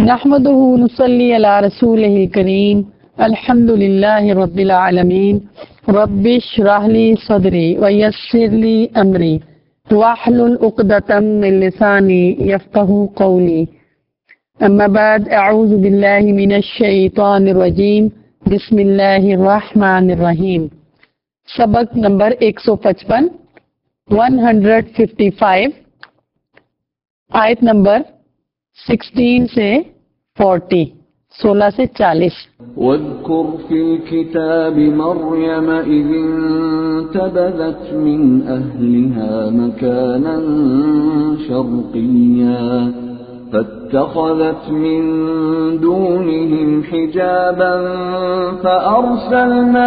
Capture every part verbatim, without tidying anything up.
नहमदुहु व नुसल्ली अला रसूलिहिल करीम अल्हम्दुलिल्लाहि रब्बिल आलमीन रब्बिश्रह ली सदरी व यस्सिर ली अमरी वहलुल उक़दतम मिन लिसानी यफ़क़हू क़ौली अम्मा बाद अऊज़ु बिल्लाहि मिनश शैतानिर रजीम बिस्मिल्लाहिर रहमानिर रहीम। सबक नंबर एक सौ पचपन वन हंड्रेड फिफ्टी फाइव, आयत नंबर सिक्सटीन से फोर्टी, सोलह से चालीस। वज़्कुर फ़िल किताबि मर्यम इज़ इंतबज़त मिन अहलिहा मकानन शर्क़िय्या फत्तख़ज़त मिन दूनिहिम हिजाबन फ़अरसलना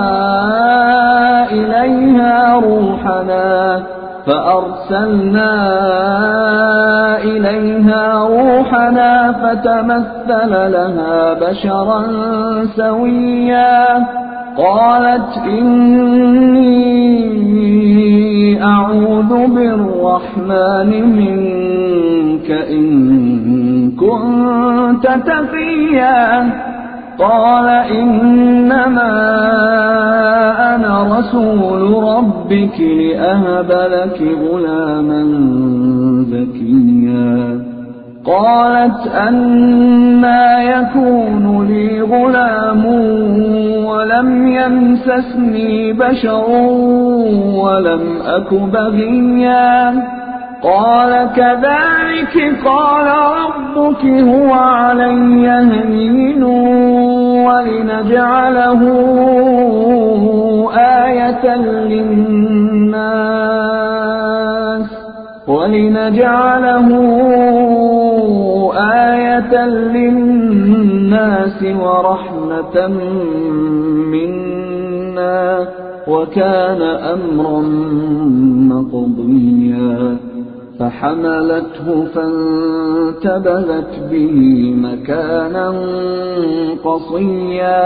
इलैहा रूहना فأرسلنا إليها روحنا فتمثل لها بشرا سويا قالت إني أعوذ بالرحمن منك إن كنت تقيا قال إنما أنا رسول ربك لأهب لك غلاما زكيا قالت أنى يكون لي غلام ولم يمسسني بشر ولم أك بغيا قال كذلك قال ربك هو علي هين ولنجعله آية للناس ولنجعله آية للناس ورحمة منا وكان أمرا مقضيا فحملته فانتبذت به مكانا قصيا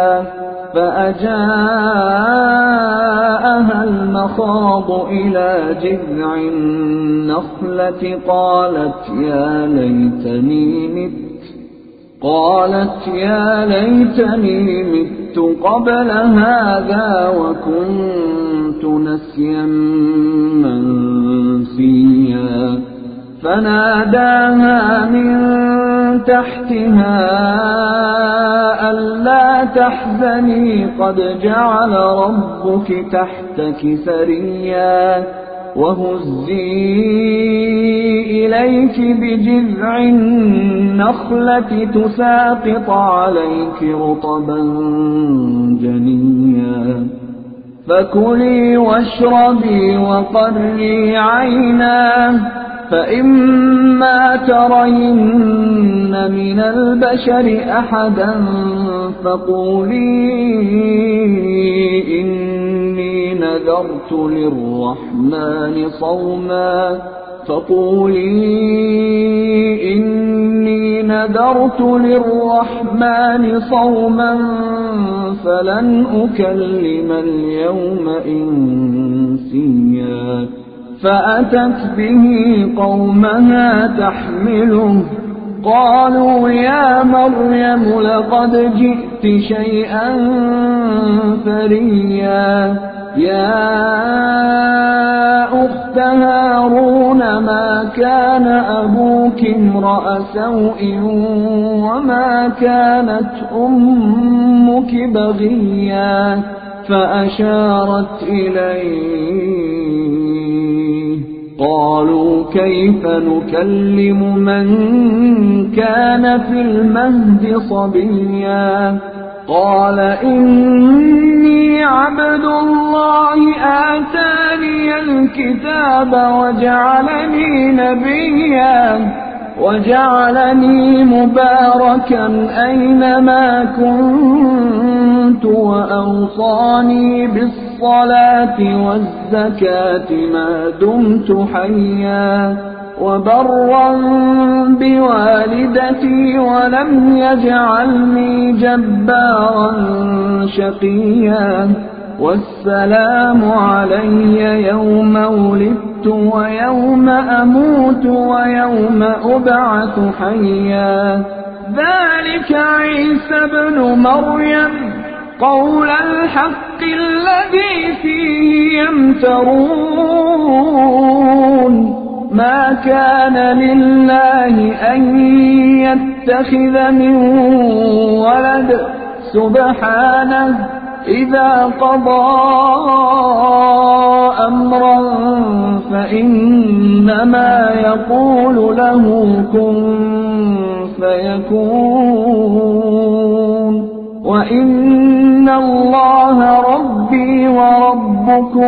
فأجاءها المخاض إلى جذع النخلة قالت يا ليتني مت قالت يا ليتني مت قبل هذا وكنت نسيا منسيا فناداها من تحتها ألا تحزني قد جعل ربك تحتك سريا وهزي إليك بجذع النخلة تساقط عليك رطبا جنيا فكلي واشربي وقري عينا فإما ترين من البشر أحدا فقولي إني نذرت للرحمن صوما فقولي إني نذرت للرحمن صوما فلن أكلم اليوم إنسيا فأتت به قومها تحمله قالوا يا مريم لقد جئت شيئا فريا يا أخت هارون ما كان أبوك امرأ سوء وما كانت أمك بغيا فأشارت إليه قالوا كيف نكلم من كان في المهد صبيا قال إني عبد الله آتاني الكتاب وجعلني نبيا وجعلني مباركا أينما كنت وأوصاني بالصلاة والزكاة ما دمت حيا وبرا بوالدتي ولم يجعلني جبارا شقيا والسلام علي يوم ولدت ويوم أموت ويوم أبعث حيا ذلك عيسى ابن مريم قول الحق الذي فيه يمترون ما كان لله أن يتخذ من ولد سبحانه إذا قضى أمرا فإنما يقول له كن فيكون وإن الله ربي وربكم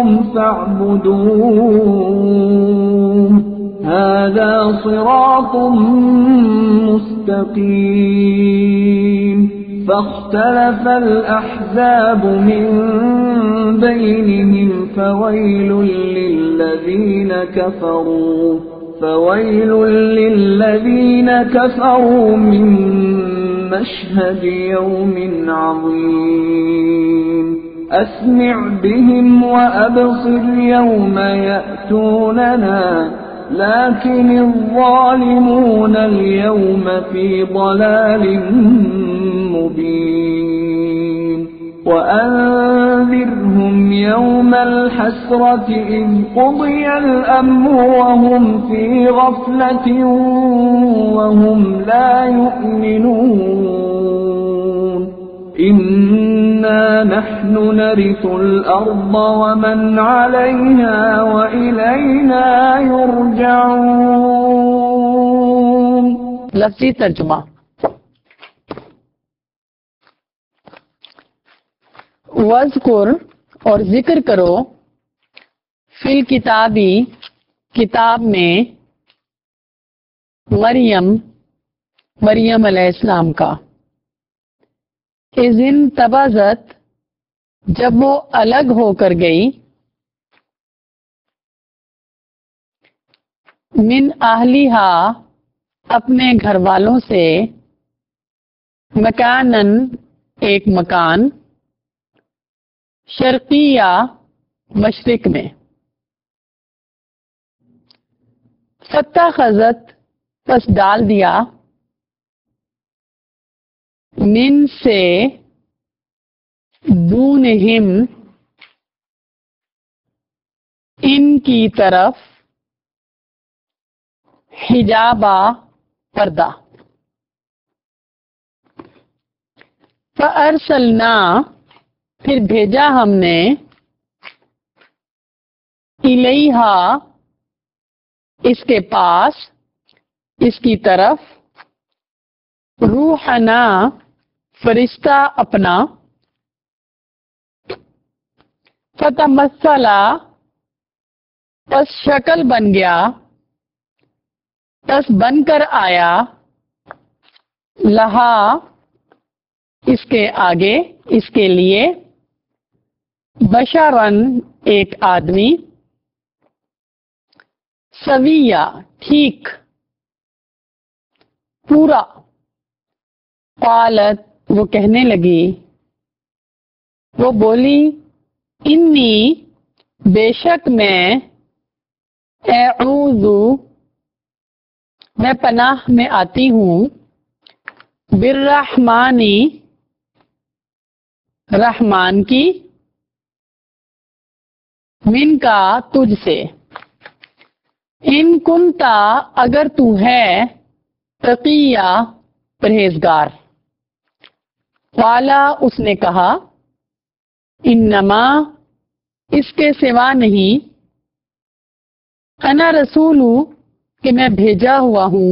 فاعبدوه هذا صراط مستقيم فاختلف الأحزاب من بينهم فويل للذين كفروا فويل للذين كفروا من مشهد يوم عظيم أسمع بهم وأبصر يوم يأتوننا لكن الظالمون اليوم في ضلال مبين وأنذرهم يوم الحسرة إذ قضي الأمر وهم في غفلة وهم لا يؤمنون إنا نحن نرث الأرض ومن عليها وإلينا يرجعون. لفظی ترجمہ. وذکر اور ذکر کرو فی الکتابی کتاب میں مریم مریم علیہ السلام کا اذن تبازت جب وہ الگ ہو کر گئی من اہلیہا اپنے گھر والوں سے مکانن ایک مکان شرقیہ مشرق میں فتخذت پس ڈال دیا من سے دونہم ان کی طرف حجابہ پردہ فارسلنا پھر بھیجا ہم نے الیہا اس کے پاس اس کی طرف روحنا فرشتہ اپنا فتمثل پس شکل بن گیا پس بن کر آیا لہا اس کے آگے اس کے لیے بشرن ایک آدمی سویہ ٹھیک پورا قالت وہ کہنے لگی وہ بولی انی بے شک میں اعوذ میں پناہ میں آتی ہوں بالرحمانی رحمان کی من کا تجھ سے ان کنتا اگر تو ہے تقیہ پرہیزگار والا اس نے کہا انما اس کے سوا نہیں انا رسول کہ میں بھیجا ہوا ہوں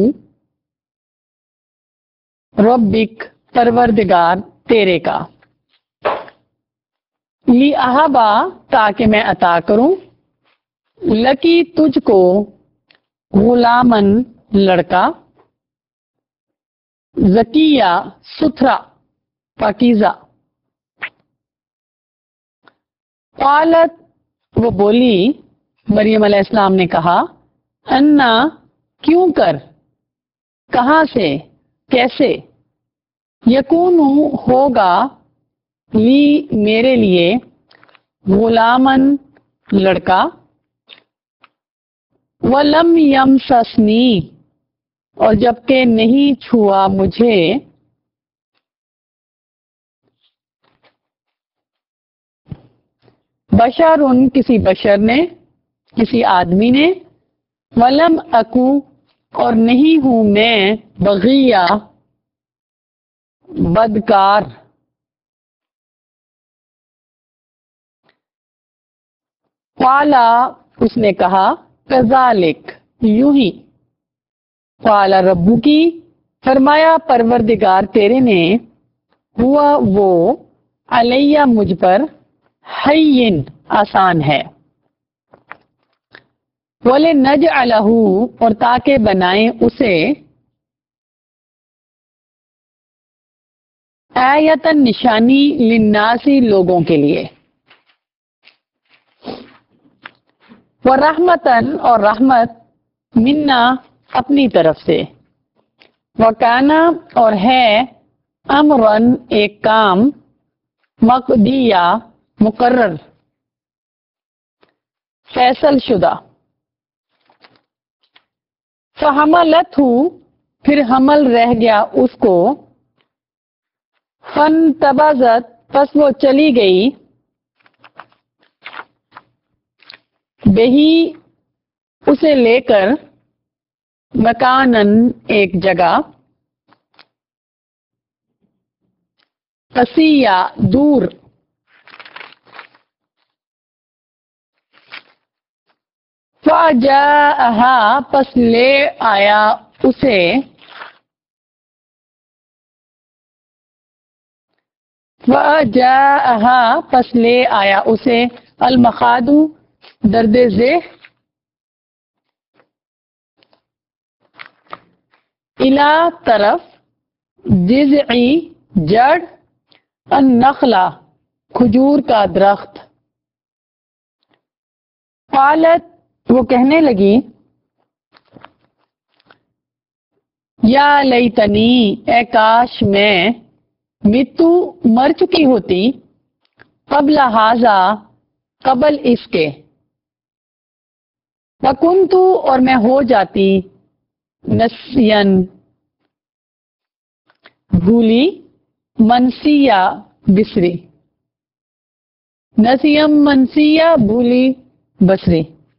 ربک پروردگار تیرے کا لی احبا تاکہ میں عطا کروں لکی تجھ کو غلامن لڑکا زکیہ ستھرا پاکیزہ قالت وہ بولی مریم علیہ السلام نے کہا انا کیوں کر کہاں سے کیسے یکون ہوگا لی میرے لیے غلامن لڑکا، ولم یمسسنی اور جبکہ نہیں چھوا مجھے، بشرن کسی بشر نے، کسی آدمی نے، ولم اکو اور نہیں ہوں میں، بغیہ بدکار، قالا اس نے کہا، کذالک یوں ہی، قالا ربو کی فرمایا پروردگار تیرے نے، ہوا وہ علیہ مجھ پر، حین آسان ہے، وَلِنَجْعَلَهُ اور تاکہ بنائیں اسے، آیتاً نشانی، للناسی لوگوں کے لیے، وَرَحْمَتًا اور رحمت، منا اپنی طرف سے، وَكَانَ اور ہے، امراً ایک کام، مقضیہ مقرر، فیصل شدہ، فَحَمَلَتْهُ پھر حمل رہ گیا اس کو، فَانْتَبَذَتْ پس وہ چلی گئی، بہی اسے لے کر، مکانن ایک جگہ، قصیہ دور، فَجَاءَهَا پس لے آیا اسے، فَجَاءَهَا پس لے آیا اسے، المخاض درد ذہ، الا طرف، جذعی جڑ، النخلہ کھجور کا درخت، قالت وہ کہنے لگی، یا لیتنی اے کاش میں، متو مر چکی ہوتی، قبل ھذا قبل اس کے، وکنتو اور میں ہو جاتی، نسین بھولی، منسیہ بسری، نسیم منسیہ بھولی بسری،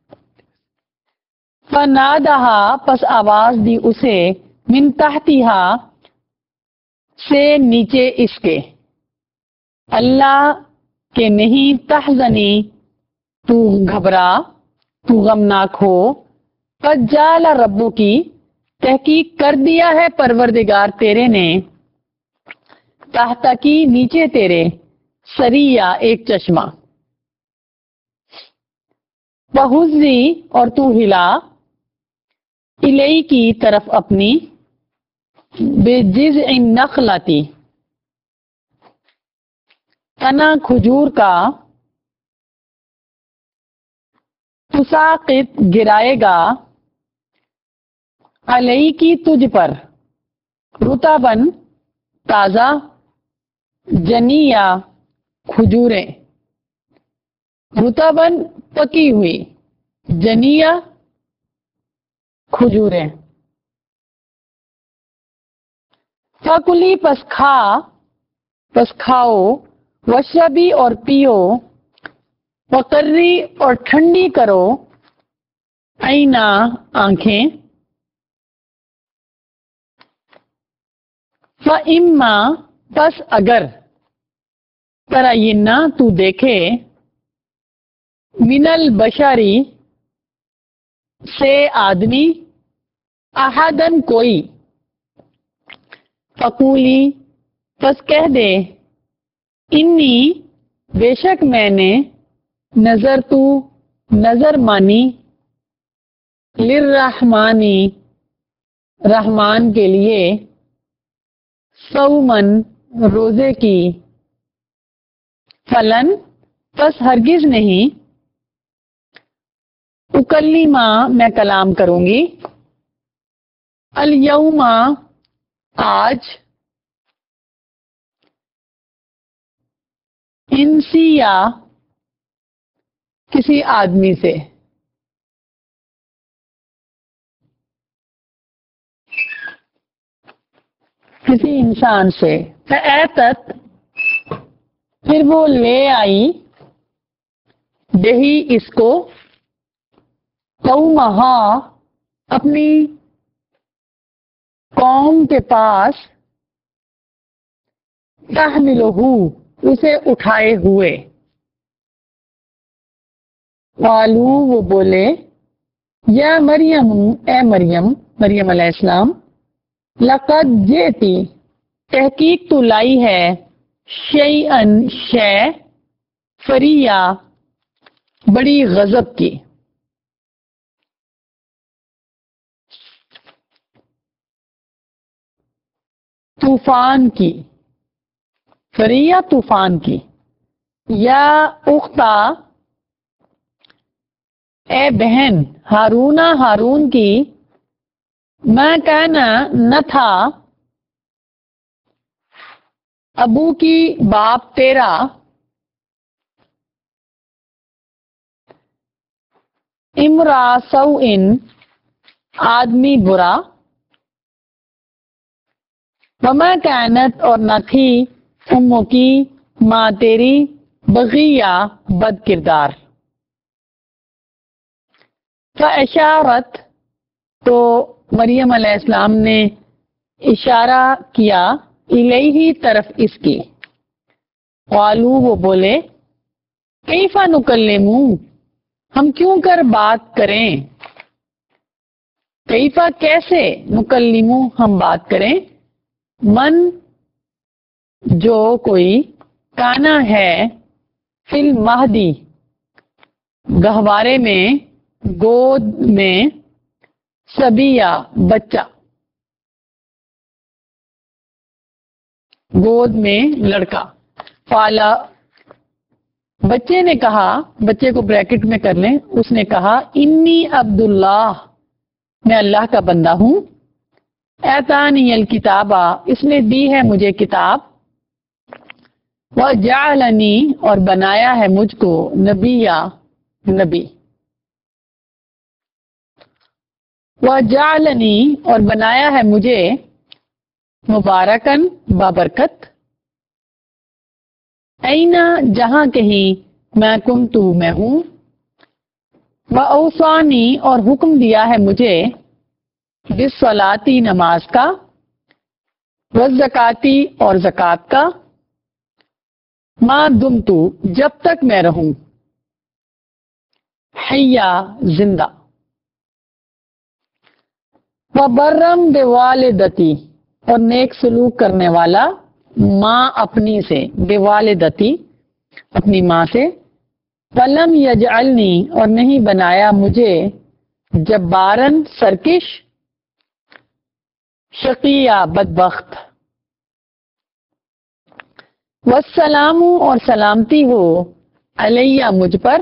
فنادہا پس آواز دی اسے، من تحتہا سے نیچے اس کے، اللہ کہ نہیں، تحزنی تو گھبرا، تو غمناک ہو، قد جعل ربو کی تحقیق کر دیا ہے پروردگار تیرے نے، تحت کی نیچے تیرے، سریہ ایک چشمہ، وہزی اور تو ہلا، الی کی طرف اپنی، بجذع النخلۃ تنا کھجور کا، تساقط گرائے گا، علیہ کی تجھ پر، رطباً تازہ، جنیہ کھجوریں، رطباً پکی ہوئی، جنیہ کھجوریں، فکلی پس کھا، پس کھاؤ، وشربی اور پیو، وقری اور ٹھنڈی کرو، عینا آنکھیں، فَإِمَّا پس اگر، ترائینا تو دیکھے، من البشری سے آدمی، احدن کوئی، فقولی پس کہہ دے، انی بے شک میں نے، نظر تو نظر مانی، للرحمانی رحمان کے لیے، صومن روزے کی، فلن پس ہرگز نہیں، اکلیما میں کلام کروں گی، الیوم آج، انسیہ کسی آدمی سے، کسی انسان سے، فَآتَتْ پھر وہ لے آئی، دہی اس کو، قومہا اپنی قوم کے پاس، تحملہ اسے اٹھائے ہوئے، قالو وہ بولے، یا مریم اے مریم، مریم علیہ السلام، لقد جئتی تحقیق تو لائی ہے، شیئن شے، فریہ بڑی غضب کی، طوفان کی، فریہ طوفان کی، یا اختہ اے بہن، ہارون ہارون کی، میں کہنا نہ تھا، ابو کی باپ تیرا، امرا سوءن آدمی برا، وما کانت اور نہ تھی، امو کی ماں تیری، بغیہ بد کردار، فاشارت تو مریم علیہ السلام نے اشارہ کیا، الیہ طرف اس کی، قالو وہ بولے، کیف نکلم ہم کیوں کر بات کریں، کیفا کیسے، نکلم ہم بات کریں، من جو کوئی، کانا ہے، فی المہدی گہوارے میں، گود میں، صبیہ بچہ، گود میں لڑکا، فالا بچے نے کہا، بچے کو بریکٹ میں کر لیں، اس نے کہا، انی عبداللہ میں اللہ کا بندہ ہوں، اعطانی الکتابہ اس نے دی ہے مجھے کتاب، وجعلنی اور بنایا ہے مجھ کو، نبیہ نبی، وجعلنی اور بنایا ہے مجھے، مبارکن بابرکت، اینا جہاں کہیں، میں کنتو میں ہوں، واوصانی اور حکم دیا ہے مجھے، بالصلاۃ نماز کا، والزکاۃ اور زکوٰۃ کا، ما دمتو جب تک میں رہوں، حیا زندہ، وبرم بوالدتی اور نیک سلوک کرنے والا، ماں اپنی سے، بوالدتی اپنی ماں سے، ولم یجعلنی اور نہیں بنایا مجھے، جبارن سرکش، شقیہ بدبخت، والسلام اور سلامتی ہو، علیہ مجھ پر،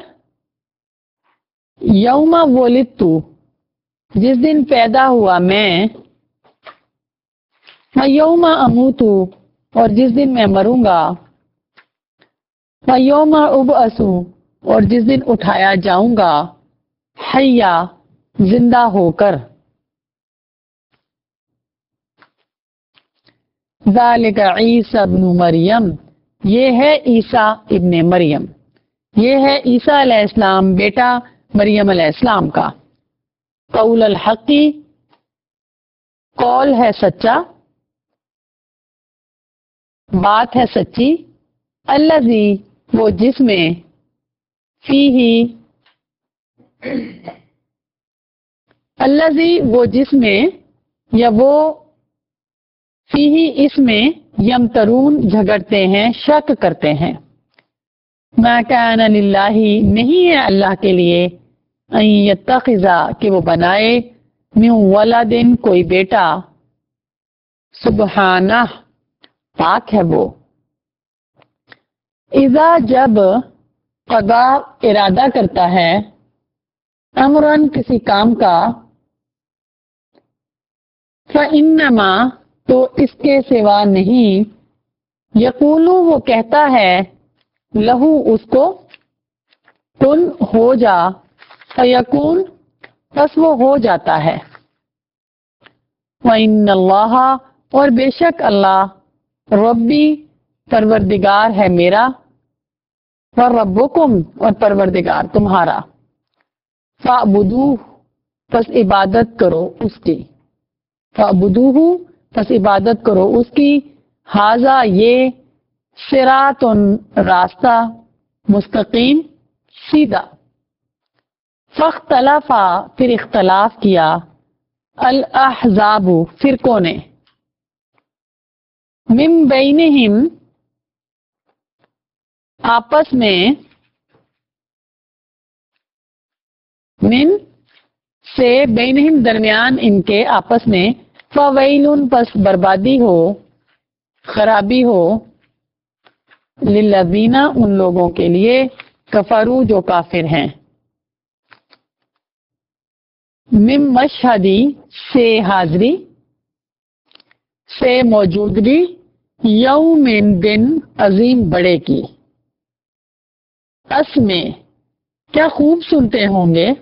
یوم ولدتو جس دن پیدا ہوا میں، ویوم اموتو اور جس دن میں مروں گا، ویوم ابعثو اور جس دن اٹھایا جاؤں گا، حیا زندہ ہو کر، ذالک عیسی ابن مریم یہ ہے عیسیٰ ابن مریم، یہ ہے عیسیٰ علیہ السلام بیٹا مریم علیہ السلام کا، قول الحقی قول ہے سچا، بات ہے سچی، الذی وہ جس میں، فیہ الذی وہ جس میں، یا وہ فیہ اس میں، یمترون جھگڑتے ہیں، شک کرتے ہیں، ما کان للہ نہیں ہے اللہ کے لیے، ان یتخذ کہ وہ بنائے، من ولدن کوئی بیٹا، سبحانہ پاک ہے وہ، اذا جب قضا ارادہ کرتا ہے، امرن کسی کام کا، فإنما تو اس کے سوا نہیں، یقولو وہ کہتا ہے، لہو اس کو، کن ہو جا، فیکون بس وہ ہو جاتا ہے۔ وَإِنَّ اللَّهَ اور بے شک اللہ، ربی پروردگار ہے میرا، وَرَبُّكُمْ اور پروردگار تمہارا، فَاعْبُدُوهُ پس عبادت کرو اس کی، فَاعْبُدُوهُ پس عبادت کرو اس کی، ھذا یہ، صراط راستہ، مستقیم سیدھا۔ فاختلف پھر اختلاف کیا، الاحزاب فرقوں نے، من بینہم آپس میں، من سے، بینہم درمیان ان کے آپس میں، فویل پس بربادی ہو، خرابی ہو، للذین ان لوگوں کے لیے، کفروا جو کافر ہیں، من مشہدی سے حاضری، سے موجودگی، یوم دن عظیم بڑے کی، اس میں کیا خوب سنتے ہوں گے،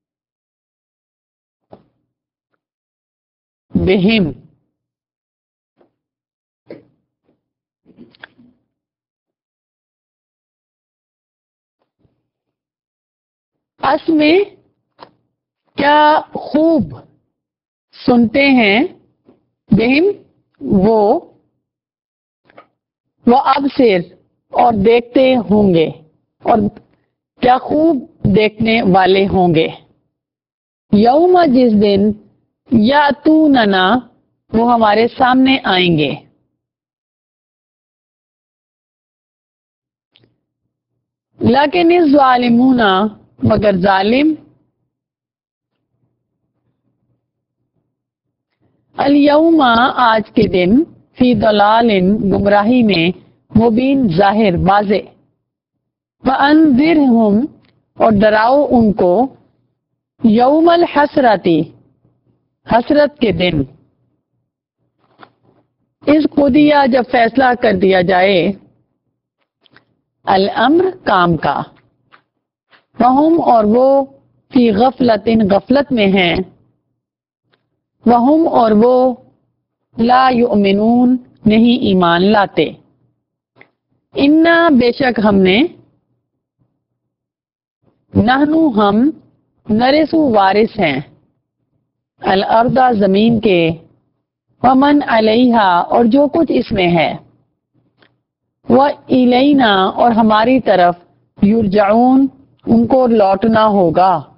بہم اس میں کیا خوب سنتے ہیں، بہم وہ، وہ ابصر اور دیکھتے ہوں گے، اور کیا خوب دیکھنے والے ہوں گے، یوم جس دن، یاتوننا وہ ہمارے سامنے آئیں گے، لیکن الظالمون مگر ظالم، الیوم آج کے دن، فی ضلال گمراہی میں، مبین ظاہر واضح، وانذرہم اور ڈراؤ ان کو، یوم الحسرتی حسرت کے دن، اس قضیہ جب فیصلہ کر دیا جائے، الامر کام کا، وہم اور وہ، فی غفلت غفلت میں ہیں، وہم اور وہ، لا یؤمنون نہیں ایمان لاتے، انا بے شک ہم نے، نحنو ہم، نرثو وارث ہیں، الارض زمین کے، ومن علیہا اور جو کچھ اس میں ہے، وَإِلَيْنَا اور ہماری طرف، یرجعون ان کو لوٹنا ہوگا۔